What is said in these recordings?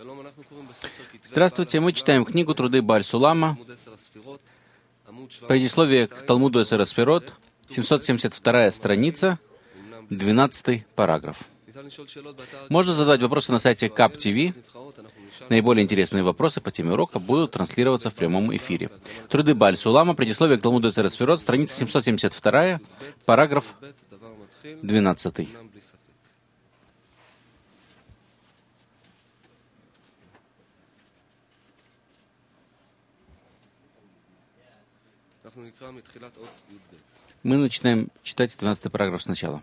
Здравствуйте, мы читаем книгу «Труды Бааль Сулама», предисловие к Талмуду Эсер Сферот, 772 страница, 12 параграф. Можно задавать вопросы на сайте КАП-ТВ. Наиболее интересные вопросы по теме урока будут транслироваться в прямом эфире. «Труды Бааль Сулама», предисловие к Талмуду Эсер Сферот, страница 772, параграф 12. Мы начинаем читать 12 параграф сначала.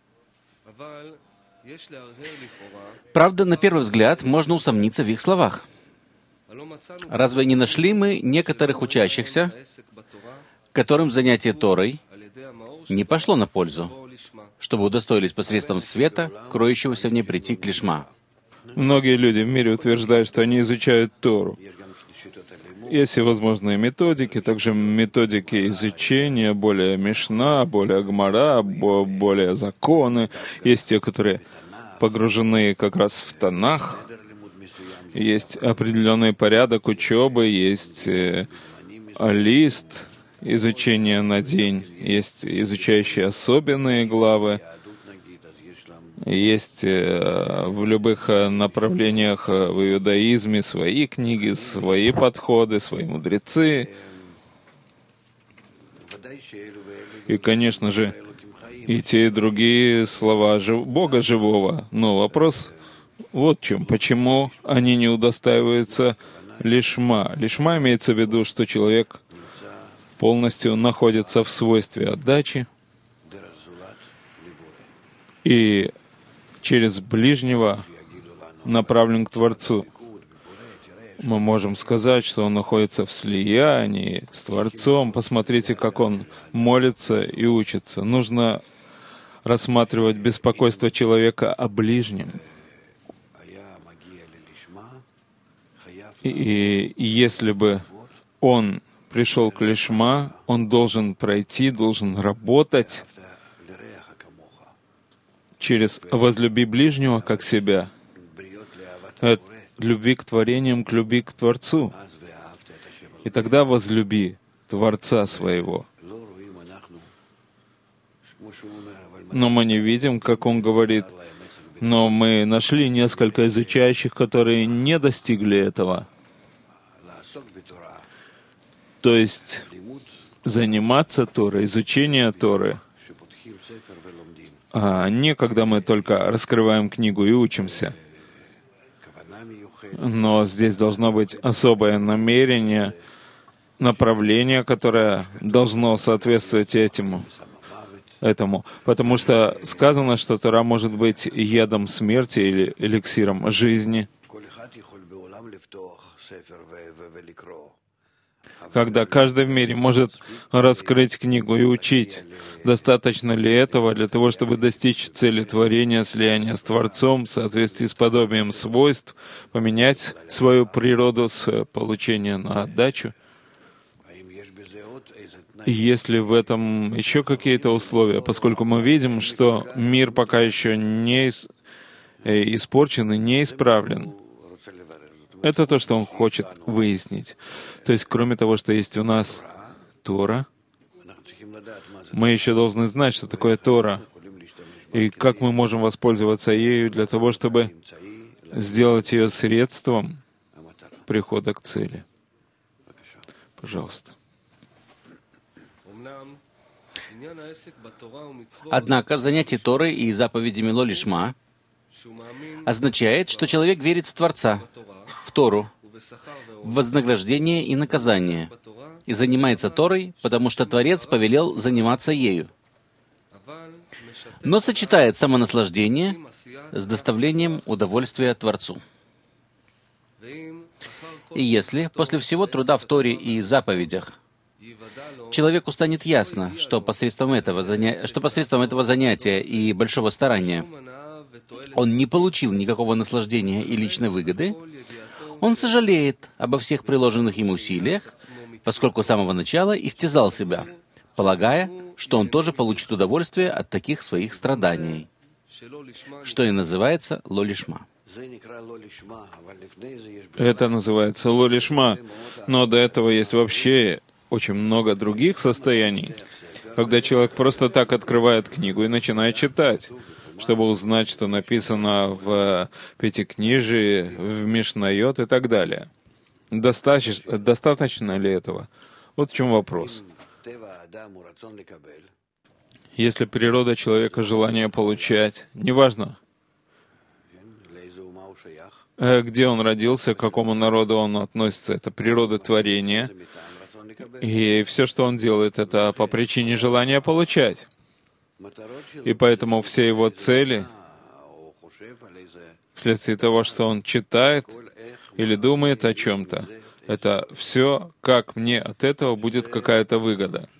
Правда, на первый взгляд, можно усомниться в их словах. Разве не нашли мы некоторых учащихся, которым занятие Торой не пошло на пользу, чтобы удостоились посредством света, кроющегося в ней, прийти к лишма? Многие люди в мире утверждают, что они изучают Тору. Есть всевозможные методики, также методики изучения, более Мишна, более Гмара, более законы. Есть те, которые погружены как раз в Танах. Есть определенный порядок учебы, есть лист изучения на день, есть изучающие особенные главы. Есть в любых направлениях в иудаизме свои книги, свои подходы, свои мудрецы. И, конечно же, и те, и другие слова Бога живого. Но вопрос вот в чем. Почему они не удостаиваются лишма? Лишма имеется в виду, что человек полностью находится в свойстве отдачи и через ближнего направлен к Творцу. Мы можем сказать, что он находится в слиянии с Творцом. Посмотрите, как он молится и учится. Нужно рассматривать беспокойство человека о ближнем. И если бы он пришел к лишма, он должен пройти, должен работать через «возлюби ближнего, как себя», от любви к творениям к любви к Творцу. И тогда возлюби Творца своего. Но мы не видим, как он говорит, но мы нашли несколько изучающих, которые не достигли этого. То есть заниматься Торой, изучение Торы, а не когда мы только раскрываем книгу и учимся. Но здесь должно быть особое намерение, направление, которое должно соответствовать этому. Потому что сказано, что Тора может быть ядом смерти или эликсиром жизни. Когда каждый в мире может раскрыть книгу и учить. Достаточно ли этого для того, чтобы достичь цели творения, слияния с Творцом, в соответствии с подобием свойств, поменять свою природу с получения на отдачу? Есть ли в этом еще какие-то условия? Поскольку мы видим, что мир пока еще не испорчен и не исправлен. Это то, что он хочет выяснить. То есть, кроме того, что есть у нас Тора, мы еще должны знать, что такое Тора, и как мы можем воспользоваться ею для того, чтобы сделать ее средством прихода к цели. Пожалуйста. Однако занятие Торой и заповедями Ло Лишма означает, что человек верит в Творца, в Тору, в вознаграждение и наказание, и занимается Торой, потому что Творец повелел заниматься ею. Но сочетает самонаслаждение с доставлением удовольствия Творцу. И если после всего труда в Торе и заповедях человеку станет ясно, что посредством этого занятия и большого старания он не получил никакого наслаждения и личной выгоды, он сожалеет обо всех приложенных ему усилиях, поскольку с самого начала истязал себя, полагая, что он тоже получит удовольствие от таких своих страданий, что и называется Ло Лишма. Это называется ло-лишма. Но до этого есть вообще очень много других состояний, когда человек просто так открывает книгу и начинает читать, чтобы узнать, что написано в Пятикнижии, в Мишнайот и так далее. Достаточно ли этого? Вот в чем вопрос. Если природа человека — желание получать, неважно, где он родился, к какому народу он относится, это природа творения, и все, что он делает, это по причине желания получать. И поэтому все его цели, вследствие того, что он читает или думает о чем-то, это все, как мне от этого будет какая-то выгода.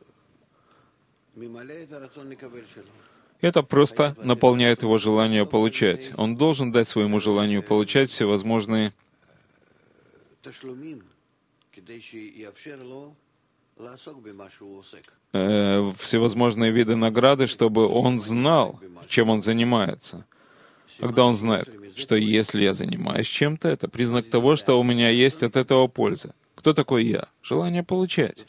Это просто наполняет его желание получать. Он должен дать своему желанию получать всевозможные всевозможные виды награды, чтобы он знал, чем он занимается. Когда он знает, что если я занимаюсь чем-то, это признак того, что у меня есть от этого польза. Кто такой я? Желание получать.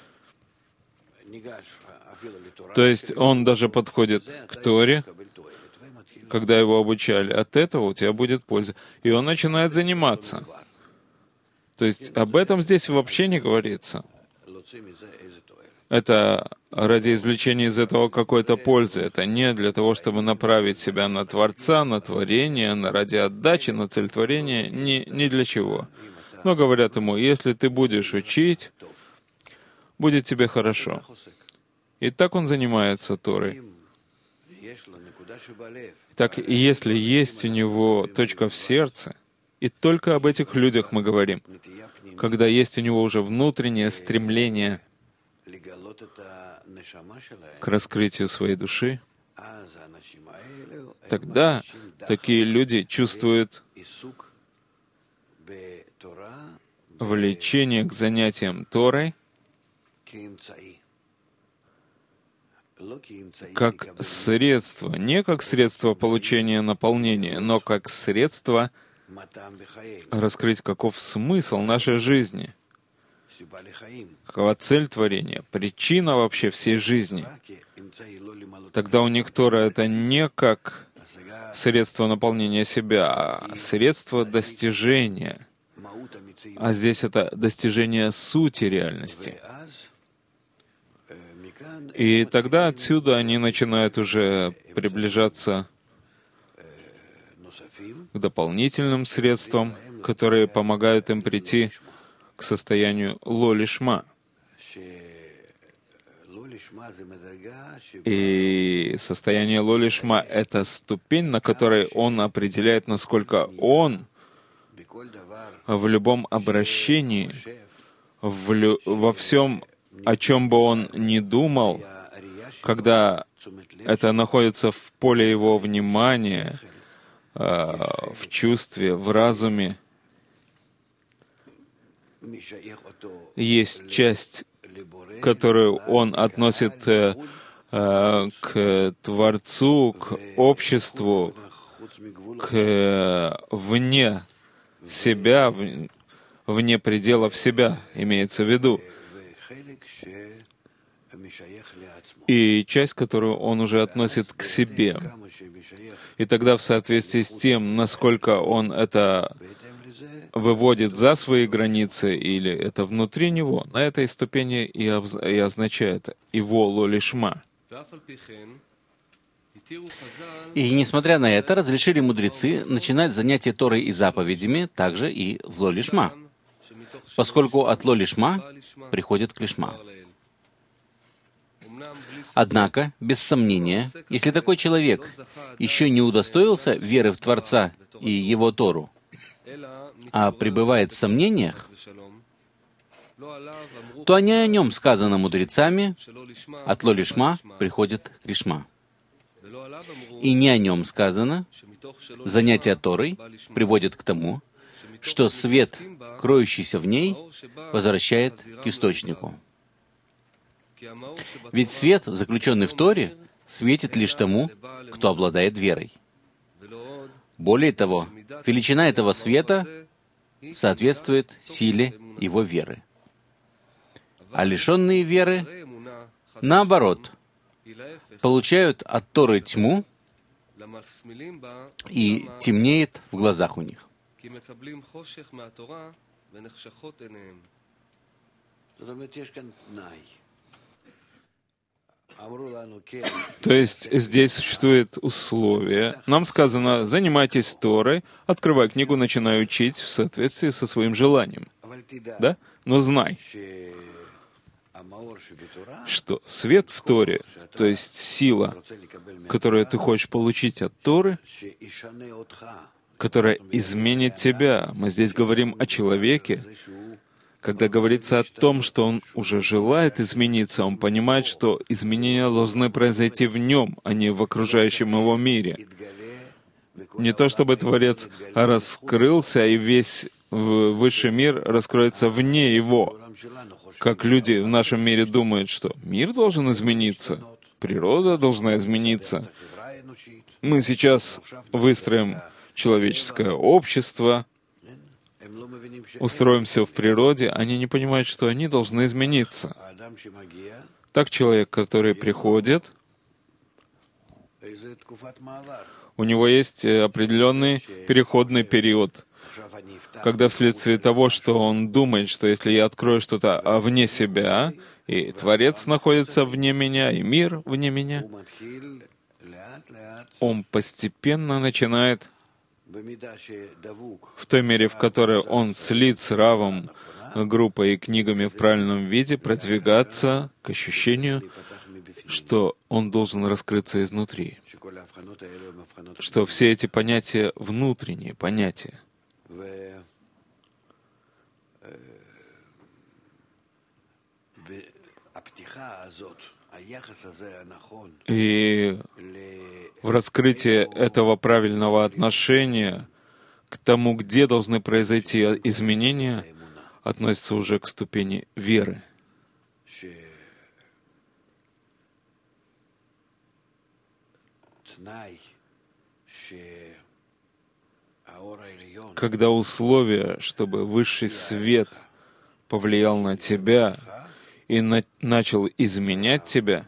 То есть он даже подходит к Торе, когда его обучали. От этого у тебя будет польза. И он начинает заниматься. То есть об этом здесь вообще не говорится. Это ради извлечения из этого какой-то пользы. Это не для того, чтобы направить себя на Творца, на творение, ради отдачи, на цель творения, ни для чего. Но говорят ему, если ты будешь учить, будет тебе хорошо. И так он занимается Торой. Так, и если есть у него точка в сердце, и только об этих людях мы говорим, когда есть у него уже внутреннее стремление к раскрытию своей души, тогда такие люди чувствуют влечение к занятиям Торой как средство, не как средство получения наполнения, но как средство раскрыть, каков смысл нашей жизни, какова цель творения, причина вообще всей жизни. Тогда у них Тора — это не как средство наполнения себя, а средство достижения. А здесь это достижение сути реальности. И тогда отсюда они начинают уже приближаться к дополнительным средствам, которые помогают им прийти к состоянию ло-лишма. И состояние ло-лишма — это ступень, на которой он определяет, насколько он в любом обращении, во всем, о чем бы он ни думал, когда это находится в поле его внимания, в чувстве, в разуме, есть часть, которую он относит к Творцу, к обществу, к вне себя, вне пределов себя, имеется в виду. И часть, которую он уже относит к себе. И тогда в соответствии с тем, насколько он это выводит за свои границы или это внутри него, на этой ступени и означает его ло-лишма. И несмотря на это, разрешили мудрецы начинать занятия Торой и заповедями также и в ло-лишма, поскольку от ло-лишма приходит к лишма. Однако, без сомнения, если такой человек еще не удостоился веры в Творца и Его Тору, а пребывает в сомнениях, то не о нем сказано мудрецами, от ло-лишма приходит к лишма. И не о нем сказано, занятие Торой приводит к тому, что свет, кроющийся в ней, возвращает к источнику. Ведь свет, заключенный в Торе, светит лишь тому, кто обладает верой. Более того, величина этого света соответствует силе его веры. А лишенные веры, наоборот, получают от Торы тьму, и темнеет в глазах у них. То есть здесь существует условие. Нам сказано: занимайтесь Торой, открывай книгу, начинай учить в соответствии со своим желанием. Да? Но знай, что свет в Торе, то есть сила, которую ты хочешь получить от Торы, которая изменит тебя. Мы здесь говорим о человеке. Когда говорится о том, что он уже желает измениться, он понимает, что изменения должны произойти в нем, а не в окружающем его мире. Не то чтобы Творец раскрылся, и весь высший мир раскроется вне его. Как люди в нашем мире думают, что мир должен измениться, природа должна измениться. Мы сейчас выстроим человеческое общество, устроим все в природе, они не понимают, что они должны измениться. Так человек, который приходит, у него есть определенный переходный период, когда вследствие того, что он думает, что если я открою что-то вне себя, и Творец находится вне меня, и мир вне меня, он постепенно начинает, в той мере, в которой он слит с Равом, группой и книгами в правильном виде, продвигаться к ощущению, что он должен раскрыться изнутри, что все эти понятия — внутренние понятия. И в раскрытии этого правильного отношения к тому, где должны произойти изменения, относится уже к ступени веры. Когда условие, чтобы высший свет повлиял на тебя и начал изменять тебя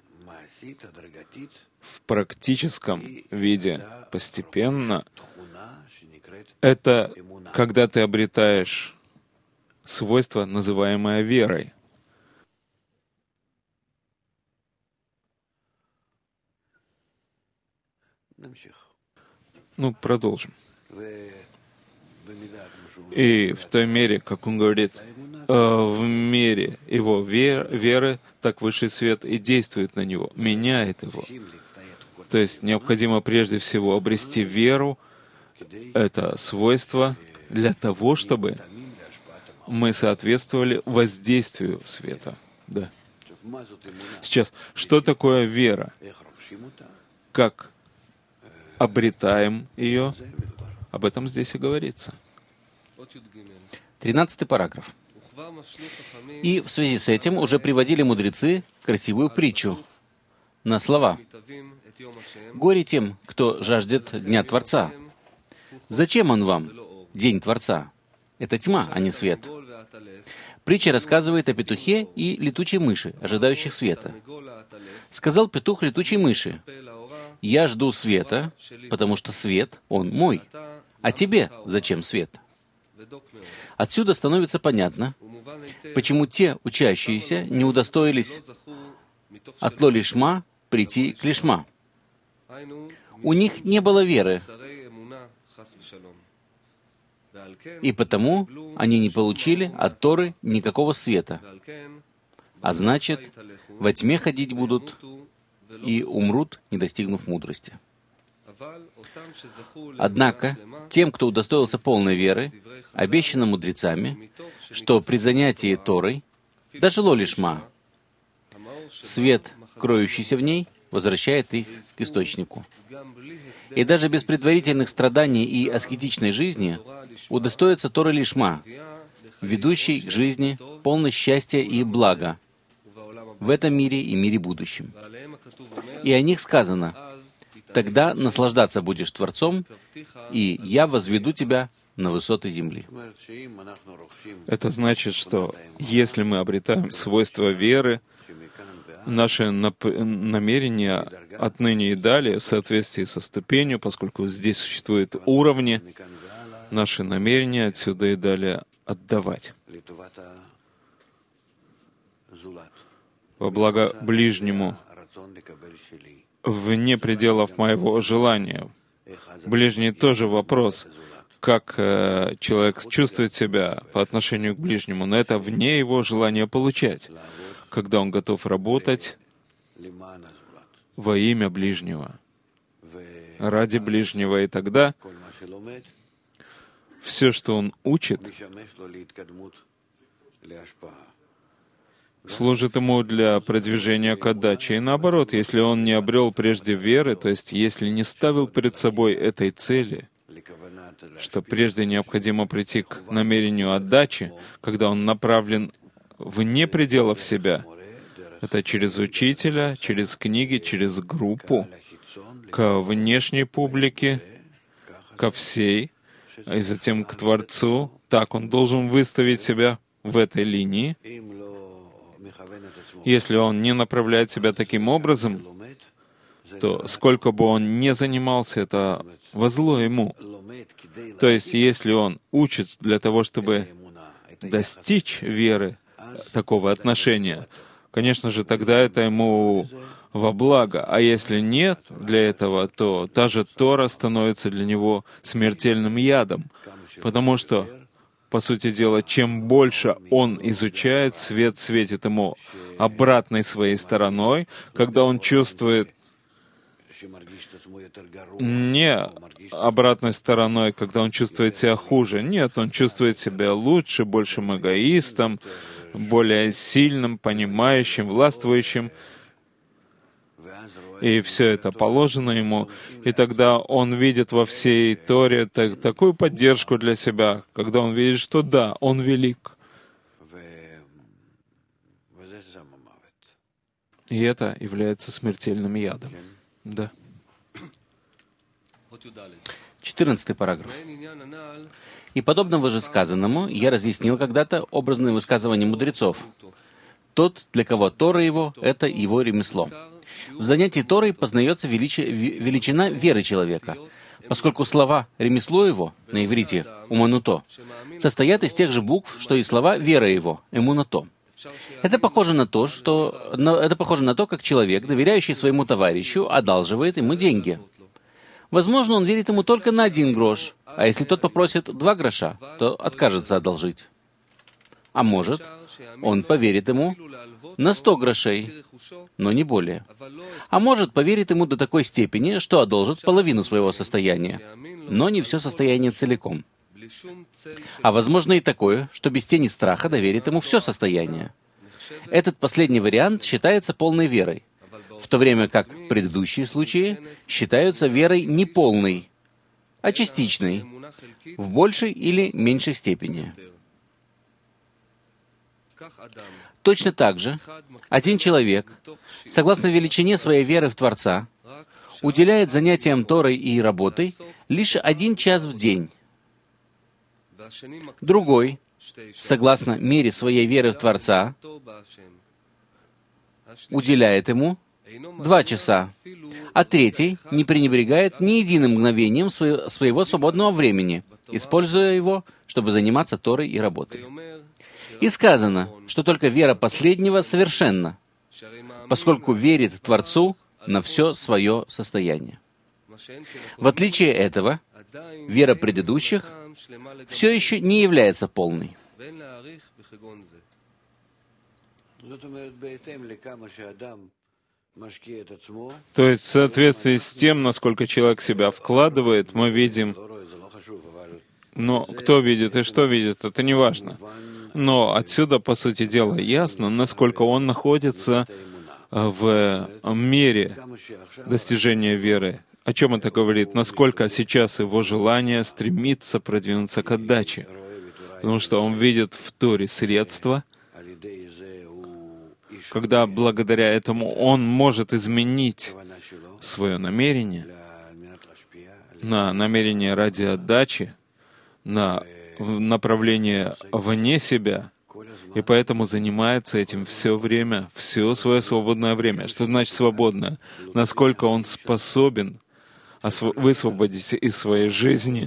в практическом виде постепенно, это когда ты обретаешь свойство, называемое верой. Продолжим. И в той мере, как он говорит, в мере его веры, так высший свет и действует на него, меняет его. То есть необходимо прежде всего обрести веру, это свойство, для того, чтобы мы соответствовали воздействию света. Да. Сейчас, что такое вера? Как обретаем ее? Об этом здесь и говорится. 13 параграф. И в связи с этим уже приводили мудрецы красивую притчу на слова. «Горе тем, кто жаждет Дня Творца. Зачем он вам, День Творца? Это тьма, а не свет». Притча рассказывает о петухе и летучей мыши, ожидающих света. Сказал петух летучей мыши: «Я жду света, потому что свет, он мой. А тебе зачем свет?» Отсюда становится понятно, почему те учащиеся не удостоились от ло лишма прийти к лишма. У них не было веры, и потому они не получили от Торы никакого света. А значит, во тьме ходить будут и умрут, не достигнув мудрости. Однако, тем, кто удостоился полной веры, обещано мудрецами, что при занятии Торой, даже ло лишма, свет, кроющийся в ней, возвращает их к источнику. И даже без предварительных страданий и аскетичной жизни удостоится Торы лишма, ведущей к жизни полной счастья и блага в этом мире и мире будущем. И о них сказано: Тогда наслаждаться будешь Творцом, и я возведу тебя на высоты земли. Это значит, что если мы обретаем свойства веры, наши намерения отныне и далее, в соответствии со ступенью, поскольку здесь существуют уровни, наши намерения отсюда и далее отдавать во благо ближнему, вне пределов моего желания. Ближний тоже вопрос, как человек чувствует себя по отношению к ближнему, но это вне его желания получать, когда он готов работать во имя ближнего, ради ближнего, и тогда все, что он учит, служит ему для продвижения к отдаче. И наоборот, если он не обрел прежде веры, то есть если не ставил перед собой этой цели, что прежде необходимо прийти к намерению отдачи, когда он направлен вне пределов себя, это через учителя, через книги, через группу, к внешней публике, ко всей, и затем к Творцу, так он должен выставить себя в этой линии. Если он не направляет себя таким образом, то сколько бы он ни занимался, это во зло ему. То есть, если он учит для того, чтобы достичь веры, такого отношения, конечно же, тогда это ему во благо. А если нет для этого, то та же Тора становится для него смертельным ядом, потому что, по сути дела, чем больше он изучает, свет светит ему обратной своей стороной, когда он чувствует не обратной стороной, когда он чувствует себя хуже. Нет, он чувствует себя лучше, большим эгоистом, более сильным, понимающим, властвующим. И все это положено ему. И тогда он видит во всей Торе такую поддержку для себя, когда он видит, что да, он велик. И это является смертельным ядом. Да. 14 параграф. «И подобного же сказанному я разъяснил когда-то образное высказывание мудрецов. Тот, для кого Тора его, это его ремесло. В занятии Торой познается величина веры человека, поскольку слова «ремесло его» на иврите «умануто» состоят из тех же букв, что и слова «вера его» «эмунато». Это похоже на то, как человек, доверяющий своему товарищу, одалживает ему деньги. Возможно, он верит ему только на 1 грош, а если тот попросит 2 гроша, то откажется одолжить. А может, он поверит ему на 100 грошей, но не более. А может, поверит ему до такой степени, что одолжит половину своего состояния, но не все состояние целиком. А возможно и такое, что без тени страха доверит ему все состояние. Этот последний вариант считается полной верой, в то время как предыдущие случаи считаются верой не полной, а частичной, в большей или меньшей степени. Точно так же, один человек, согласно величине своей веры в Творца, уделяет занятиям Торой и работой лишь 1 час в день. Другой, согласно мере своей веры в Творца, уделяет ему 2 часа, а третий не пренебрегает ни единым мгновением своего свободного времени, используя его, чтобы заниматься Торой и работой. И сказано, что только вера последнего совершенна, поскольку верит Творцу на все свое состояние. В отличие этого, вера предыдущих все еще не является полной. То есть в соответствии с тем, насколько человек себя вкладывает, мы видим, но кто видит и что видит, это не важно. Но отсюда, по сути дела, ясно, насколько он находится в мере достижения веры. О чем это говорит? Насколько сейчас его желание стремится продвинуться к отдаче. Потому что он видит в Торе средства, когда благодаря этому он может изменить свое намерение на намерение ради отдачи, на направление вне себя, и поэтому занимается этим все время, все свое свободное время. Что значит свободное? Насколько он способен высвободить из своей жизни,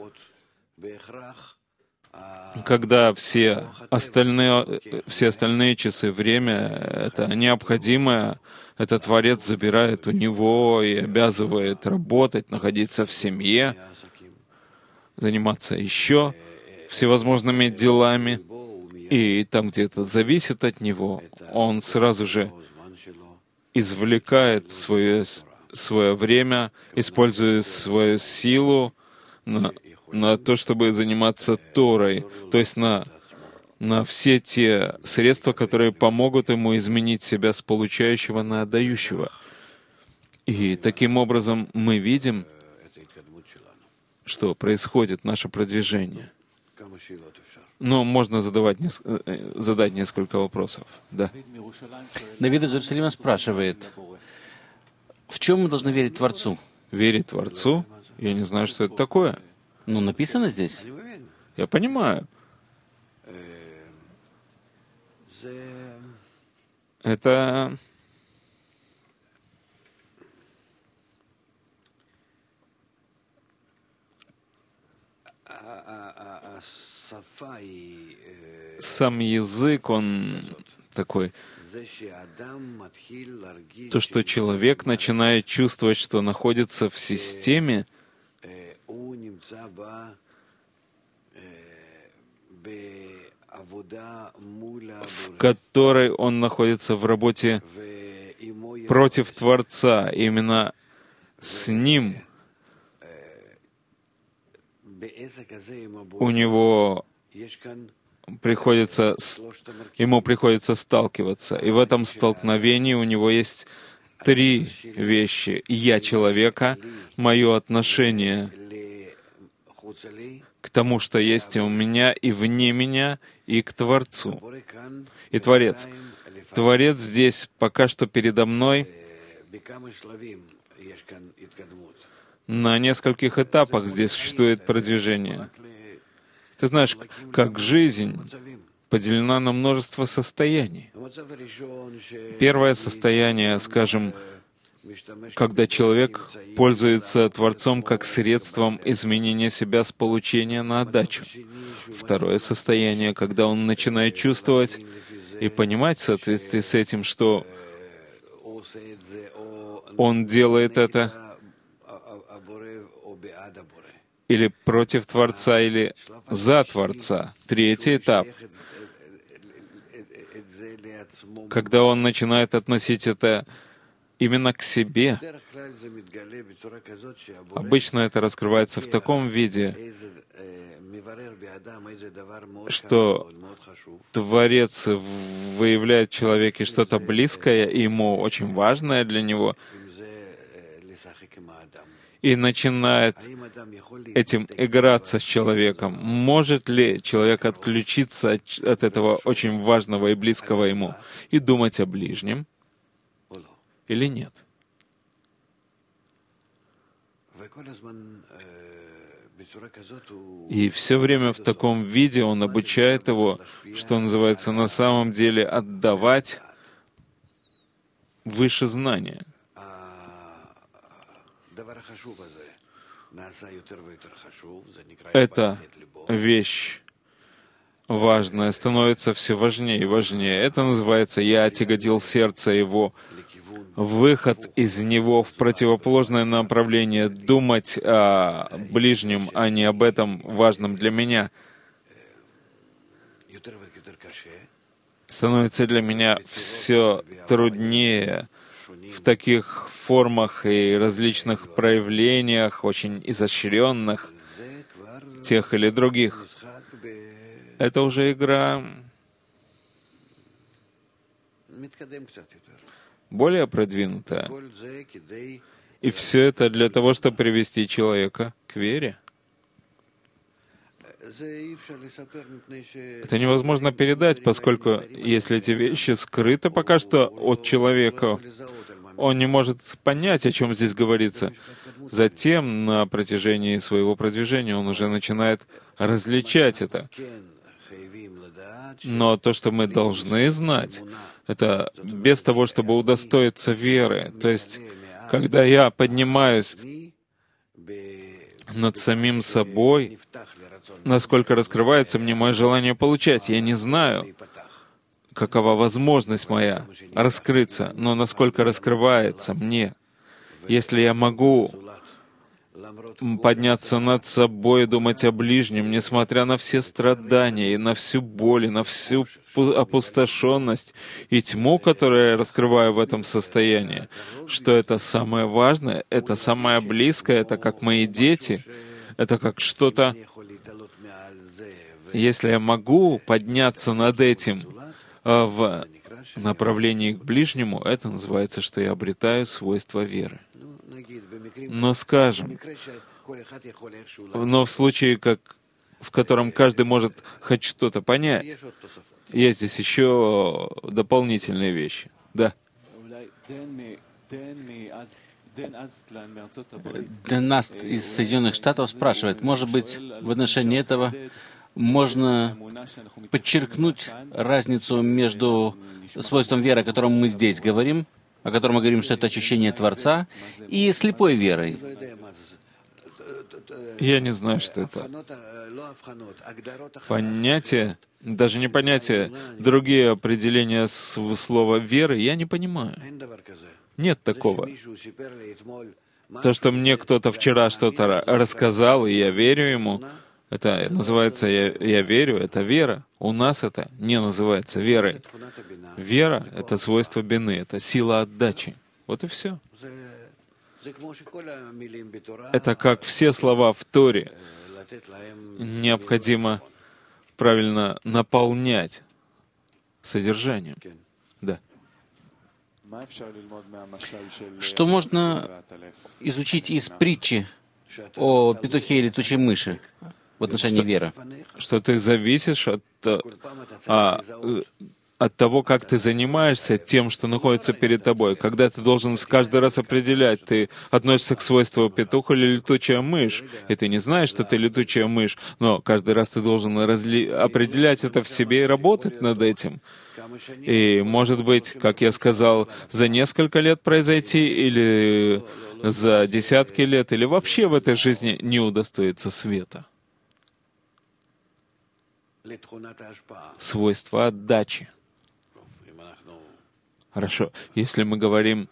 когда все остальные часы, время, это необходимое, это Творец забирает у него и обязывает работать, находиться в семье, заниматься еще всевозможными делами, и там, где это зависит от него, он сразу же извлекает свое время, используя свою силу на то, чтобы заниматься Торой, то есть на все те средства, которые помогут ему изменить себя с получающего на отдающего. И таким образом мы видим, что происходит наше продвижение. Но можно задать несколько вопросов. Да. Давид из Иерусалима спрашивает, в чем мы должны верить Творцу? Верить Творцу? Я не знаю, что это такое. Ну, написано здесь. Я понимаю. Это сам язык, он такой, то, что человек начинает чувствовать, что находится в системе, в которой он находится в работе против Творца. Именно с Ним ему приходится сталкиваться. И в этом столкновении у него есть три вещи. Я человека, мое отношение к тому, что есть у меня и вне меня, и к Творцу. И Творец. Творец здесь пока что передо мной на нескольких этапах здесь существует продвижение. Ты знаешь, как жизнь поделена на множество состояний. Первое состояние, скажем, когда человек пользуется Творцом как средством изменения себя с получения на отдачу. Второе состояние, когда он начинает чувствовать и понимать в соответствии с этим, что он делает это или против Творца, или за Творца. Третий этап, когда он начинает относить это именно к себе. Обычно это раскрывается в таком виде, что Творец выявляет в человеке что-то близкое ему, очень важное для него, и начинает этим играться с человеком. Может ли человек отключиться от этого очень важного и близкого ему и думать о ближнем или нет? И все время в таком виде он обучает его, что называется, на самом деле отдавать выше знания. Эта вещь важная становится все важнее и важнее. Это называется «Я отяготил сердце его», выход из него в противоположное направление, думать о ближнем, а не об этом важном для меня, становится для меня все труднее в таких формах и различных проявлениях, очень изощренных, тех или других. Это уже игра более продвинутая. И все это для того, чтобы привести человека к вере. Это невозможно передать, поскольку если эти вещи скрыты пока что от человека, он не может понять, о чем здесь говорится. Затем, на протяжении своего продвижения, он уже начинает различать это. Но то, что мы должны знать, это без того, чтобы удостоиться веры. То есть, когда я поднимаюсь над самим собой, насколько раскрывается мне мое желание получать. Я не знаю, какова возможность моя раскрыться, но насколько раскрывается мне. Если я могу подняться над собой и думать о ближнем, несмотря на все страдания, и на всю боль, и на всю опустошенность и тьму, которую я раскрываю в этом состоянии, что это самое важное, это самое близкое, это как мои дети, это как что-то. Если я могу подняться над этим в направлении к ближнему, это называется, что я обретаю свойства веры. Но скажем, в случае, в котором каждый может хоть что-то понять, есть здесь еще дополнительные вещи. Да. Нас из Соединенных Штатов спрашивает, может быть, в отношении этого можно подчеркнуть разницу между свойством веры, о котором мы здесь говорим, о котором мы говорим, что это ощущение Творца, и слепой верой. Я не знаю, что это. Понятие, даже не понятие, другие определения слова «веры» я не понимаю. Нет такого. То, что мне кто-то вчера что-то рассказал, и я верю ему, это называется «я верю», это вера. У нас это не называется верой. Вера — это свойство бины, это сила отдачи. Вот и все. Это как все слова в Торе. Необходимо правильно наполнять содержанием. Да. Что можно изучить из притчи о петухе и летучей мыши в отношении веры? Что ты зависишь от того, как ты занимаешься тем, что находится перед тобой. Когда ты должен каждый раз определять, ты относишься к свойству петух или летучая мышь, и ты не знаешь, что ты летучая мышь, но каждый раз ты должен определять это в себе и работать над этим. И, может быть, как я сказал, за несколько лет произойти, или за десятки лет, или вообще в этой жизни не удостоится света. Свойство отдачи. Хорошо. Если мы говорим,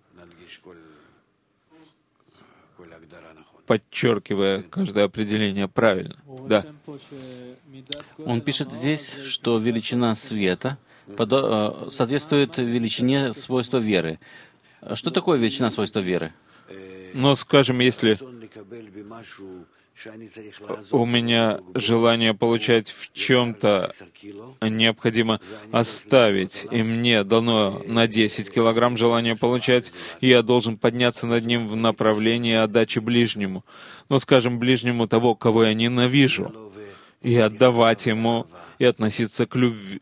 подчеркивая каждое определение правильно. Да. Он пишет здесь, что величина света соответствует величине свойства веры. Что такое величина свойства веры? Но, скажем, если у меня желание получать в чем-то необходимо оставить, и мне дано на 10 килограмм желание получать, и я должен подняться над ним в направлении отдачи ближнему. Но, скажем, ближнему того, кого я ненавижу, и отдавать ему, и относиться к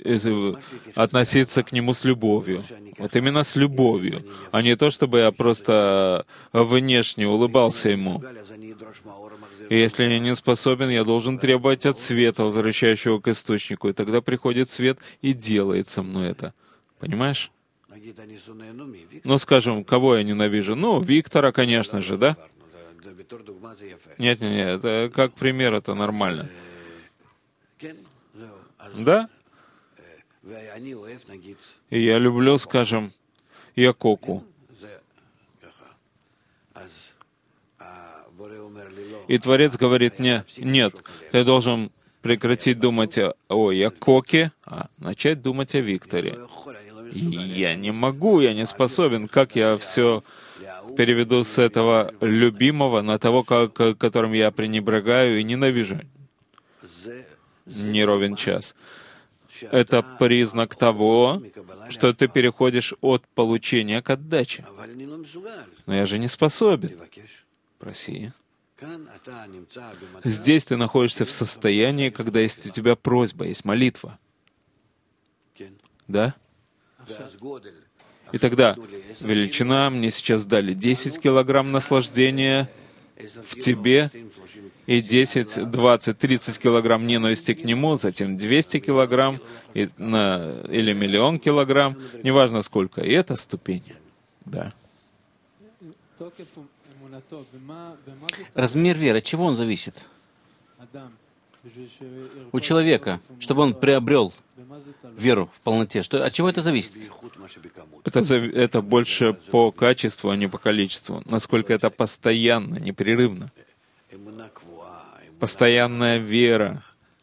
нему с любовью. Вот именно с любовью, а не то, чтобы я просто внешне улыбался ему. И если я не способен, я должен требовать от света, возвращающего к источнику, и тогда приходит свет и делает со мной это. Понимаешь? Ну, скажем, кого я ненавижу? Ну, Виктора, конечно же, да? Нет, это как пример, это нормально. Да? И я люблю, скажем, Якоку. И Творец говорит мне, нет, ты должен прекратить думать о Якоке, а начать думать о Викторе. И я не могу, я не способен. Как я все переведу с этого любимого на того, которым я пренебрегаю и ненавижу? Не ровен час. Это признак того, что ты переходишь от получения к отдаче. Но я же не способен. Проси. Здесь ты находишься в состоянии, когда есть у тебя просьба, есть молитва. Да? И тогда величина, мне сейчас дали 10 килограмм наслаждения в тебе, и 10, 20, 30 килограмм ненависти к нему, затем 200 килограмм или 1 000 000 килограмм, неважно сколько. И это ступени. Да. Размер веры, от чего он зависит? У человека, чтобы он приобрел веру в полноте. От чего это зависит? Это больше по качеству, а не по количеству. Насколько это постоянно, непрерывно. Постоянная вера.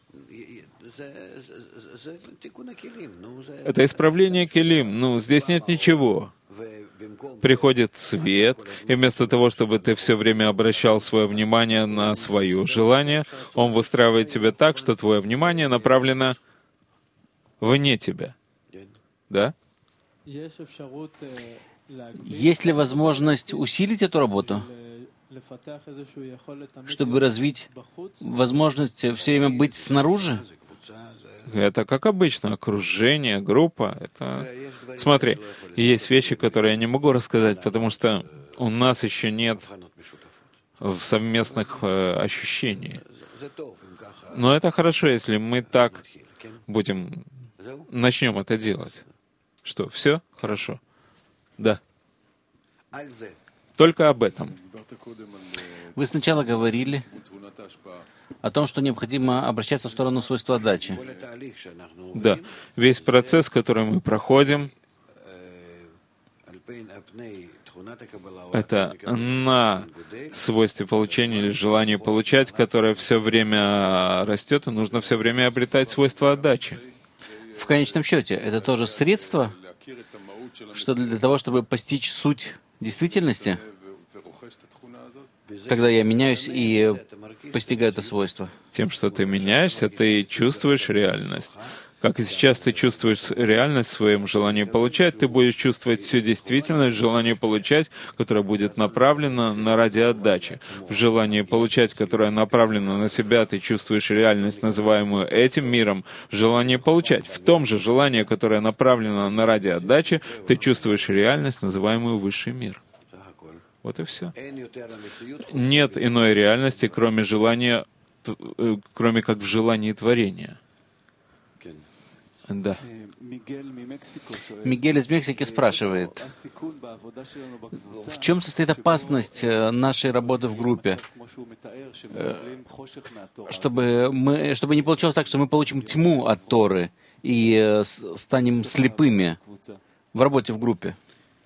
Это исправление келим. Здесь нет ничего. Приходит свет, и вместо того, чтобы ты все время обращал свое внимание на свое желание, он выстраивает тебя так, что твое внимание направлено вне тебя. Да? Есть ли возможность усилить эту работу, чтобы развить возможность все время быть снаружи? Это, как обычно, окружение, группа. Смотри, есть вещи, которые я не могу рассказать, потому что у нас еще нет совместных ощущений. Но это хорошо, если мы так начнем это делать. Что, все? Хорошо. Да. Только об этом. Вы сначала говорили о том, что необходимо обращаться в сторону свойства отдачи. Да. Весь процесс, который мы проходим, это на свойстве получения или желании получать, которое все время растет, и нужно все время обретать свойство отдачи. В конечном счете, это тоже средство, что для того, чтобы постичь суть действительности, когда я меняюсь и постигаю это свойство. Тем, что ты меняешься, ты чувствуешь реальность. Как и сейчас ты чувствуешь реальность в своем желании получать, ты будешь чувствовать всю действительность желания получать, которое будет направлено на ради отдачи. В желании получать, которое направлено на себя, ты чувствуешь реальность, называемую этим миром. В желании получать, в том же желании, которое направлено на ради отдачи, ты чувствуешь реальность, называемую высший мир. Вот и все. Нет иной реальности, кроме как в желании творения. Да. Мигель из Мексики спрашивает, в чем состоит опасность нашей работы в группе, чтобы не получилось так, что мы получим тьму от Торы и станем слепыми в работе в группе?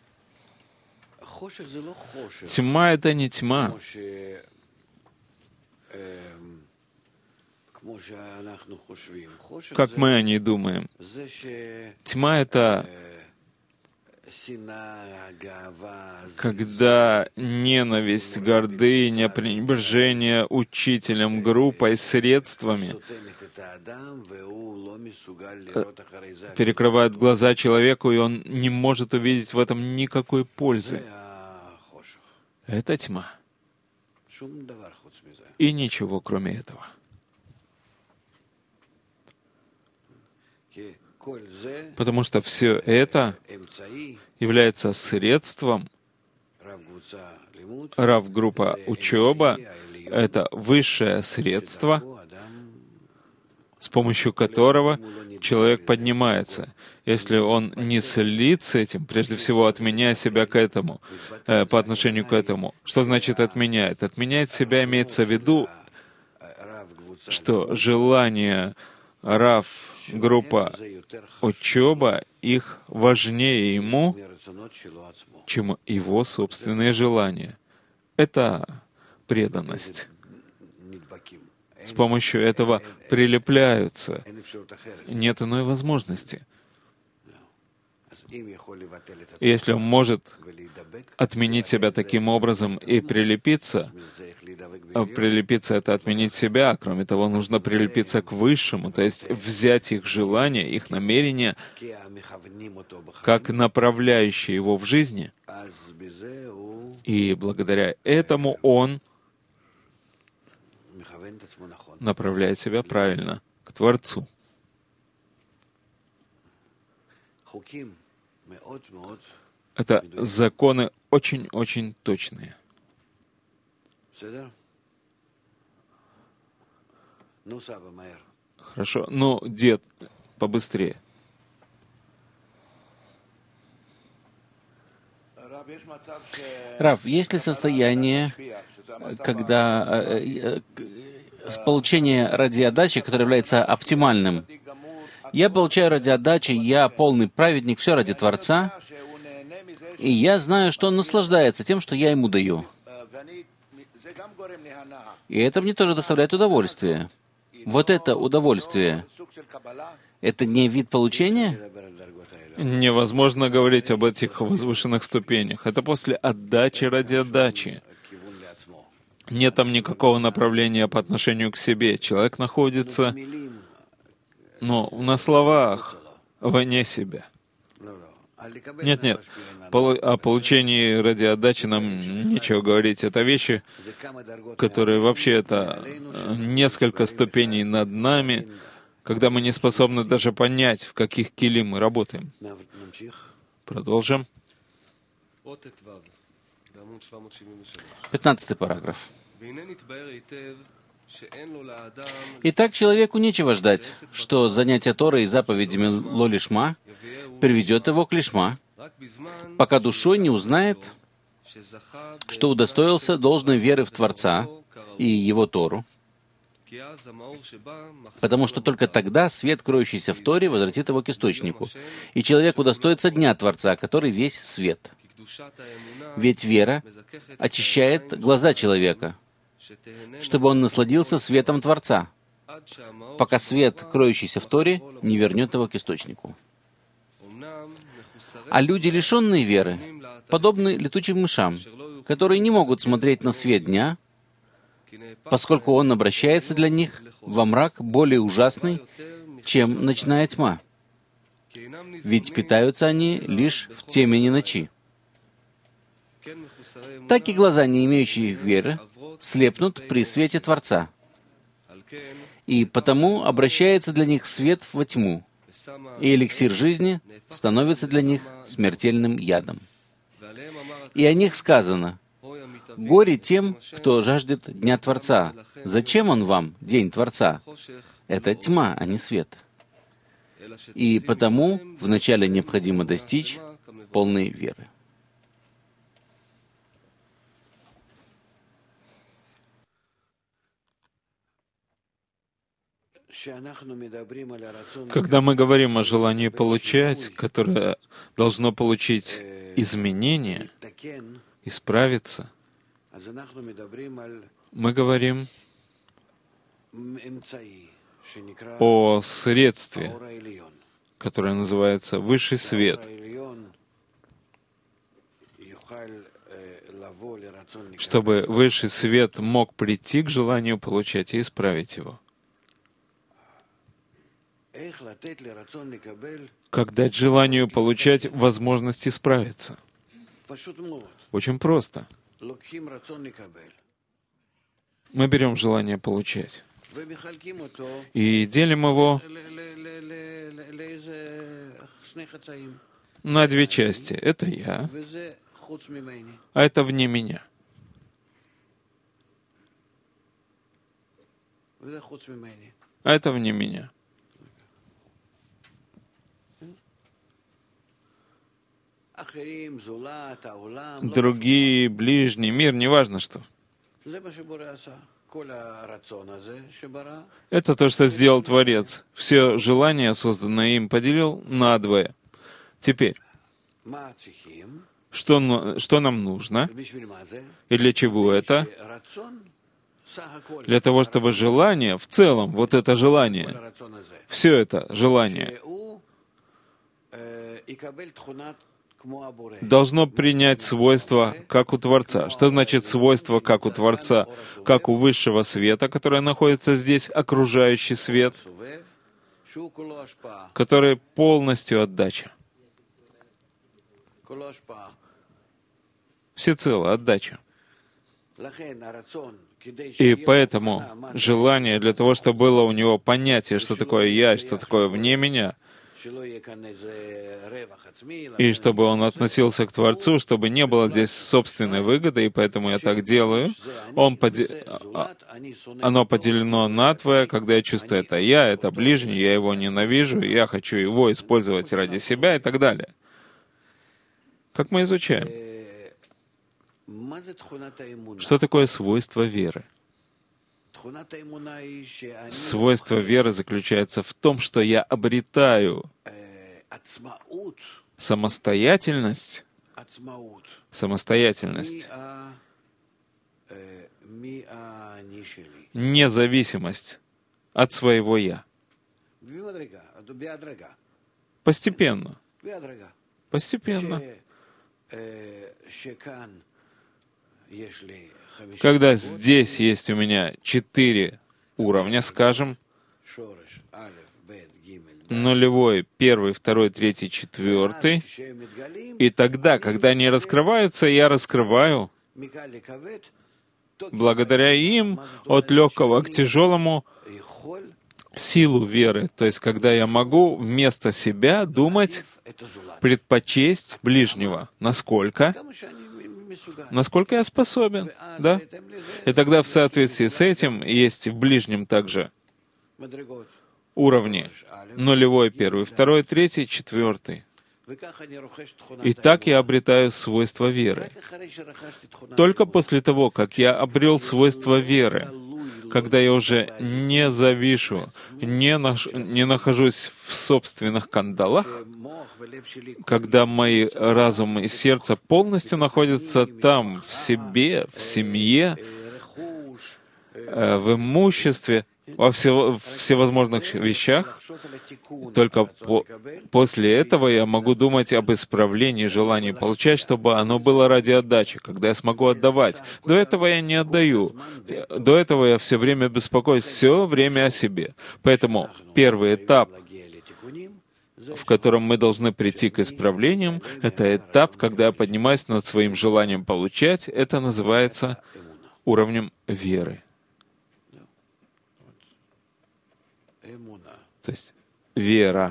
Тьма — это не тьма. Как мы о ней думаем. Тьма — это когда ненависть, гордыня, пренебрежение учителем, группой, средствами перекрывают глаза человеку, и он не может увидеть в этом никакой пользы. Это тьма. И ничего, кроме этого. Потому что все это является средством. Рав-группа учеба — это высшее средство, с помощью которого человек поднимается. Если он не слит с этим, прежде всего отменяя себя к этому, по отношению к этому. Что значит отменяет? Отменяет себя имеется в виду, что желание Рав-группа учеба, их важнее ему, чем его собственные желания. Это преданность. С помощью этого прилепляются. Нет иной возможности. Если он может отменить себя таким образом и прилепиться — это отменить себя, кроме того, нужно прилепиться к Высшему, то есть взять их желания, их намерения, как направляющие его в жизни, и благодаря этому он направляет себя правильно, к Творцу. Это законы очень-очень точные. Хорошо. Ну, дед, побыстрее. Рав, есть ли состояние, когда получение радиоотдачи, которое является оптимальным? Я получаю радиоотдачи, я полный праведник, все ради Творца, и я знаю, что Он наслаждается тем, что я Ему даю. И это мне тоже доставляет удовольствие. Вот это удовольствие, это не вид получения? Невозможно говорить об этих возвышенных ступенях. Это после отдачи ради отдачи. Нет там никакого направления по отношению к себе. Человек находится, на словах, вне себя. Нет. О получении ради отдачи нам нечего говорить. Это вещи, которые вообще это несколько ступеней над нами, когда мы не способны даже понять, в каких килим мы работаем. Продолжим. 15-й параграф. Итак, человеку нечего ждать, что занятие Торой и заповедями ло-лишма приведет его к лишма, пока душой не узнает, что удостоился должной веры в Творца и Его Тору, потому что только тогда свет, кроющийся в Торе, возвратит его к источнику, и человек удостоится дня Творца, который весь свет. Ведь вера очищает глаза человека, чтобы он насладился светом Творца, пока свет, кроющийся в Торе, не вернет его к источнику. А люди, лишенные веры, подобны летучим мышам, которые не могут смотреть на свет дня, поскольку он обращается для них во мрак более ужасный, чем ночная тьма. Ведь питаются они лишь в темени ночи. Так и глаза, не имеющие веры, слепнут при свете Творца, и потому обращается для них свет во тьму, и эликсир жизни становится для них смертельным ядом. И о них сказано: «Горе тем, кто жаждет Дня Творца. Зачем он вам, День Творца? Это тьма, а не свет». И потому вначале необходимо достичь полной веры. Когда мы говорим о желании получать, которое должно получить изменение, исправиться, мы говорим о средстве, которое называется высший свет, чтобы высший свет мог прийти к желанию получать и исправить его. Как дать желанию получать возможность исправиться? Очень просто. Мы берем желание получать и делим его на две части. Это я, а это вне меня. А это вне меня. Другие, ближний, мир, неважно что. Это то, что сделал Творец. Все желания, созданные им, поделил надвое. Теперь, что нам нужно и для чего это? Для того, чтобы желание, в целом, вот это желание, все это желание, должно принять свойства, как у Творца. Что значит свойства, как у Творца? Как у высшего света, который находится здесь, окружающий свет, который полностью отдача. Всецело отдача. И поэтому желание для того, чтобы было у него понятие, что такое я, что такое вне меня, и чтобы он относился к Творцу, чтобы не было здесь собственной выгоды, и поэтому я так делаю. Оно поделено надвое, когда я чувствую, это ближний, я его ненавижу, я хочу его использовать ради себя и так далее. Как мы изучаем? Что такое свойство веры? Свойство веры заключается в том, что я обретаю самостоятельность, независимость от своего «я». Постепенно. Когда здесь есть у меня 4 уровня, скажем, нулевой, 1, 2, 3, 4, и тогда, когда они раскрываются, я раскрываю, благодаря им, от легкого к тяжелому, силу веры. То есть, когда я могу вместо себя думать, предпочесть ближнего. Насколько я способен, да? И тогда в соответствии с этим есть в ближнем также уровни. 0, 1, 2, 3, 4. И так я обретаю свойство веры. Только после того, как я обрел свойство веры, когда я уже не завишу, не нахожусь в собственных кандалах, когда мои разум и сердце полностью находятся там, в себе, в семье, в имуществе, во всевозможных вещах, только после этого я могу думать об исправлении желаний получать, чтобы оно было ради отдачи, когда я смогу отдавать. До этого я не отдаю. До этого я все время беспокоюсь, все время о себе. Поэтому первый этап, в котором мы должны прийти к исправлениям, это этап, когда я поднимаюсь над своим желанием получать, это называется уровнем веры. То есть вера.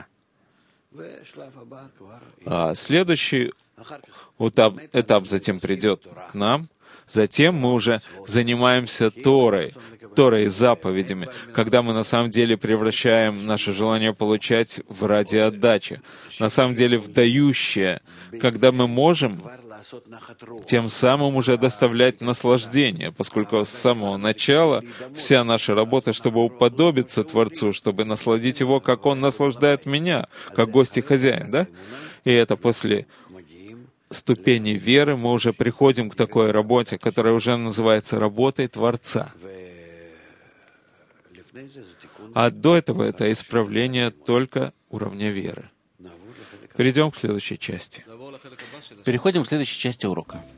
А следующий этап затем придет к нам. Затем мы уже занимаемся Торой заповедями, когда мы на самом деле превращаем наше желание получать в ради отдачи, на самом деле в дающее, когда мы можем тем самым уже доставлять наслаждение, поскольку с самого начала вся наша работа, чтобы уподобиться Творцу, чтобы насладить Его, как Он наслаждает меня, как гость и хозяин, да? И это после ступени веры мы уже приходим к такой работе, которая уже называется работой Творца. А до этого это исправление только уровня веры. Перейдем к следующей части. Переходим к следующей части урока.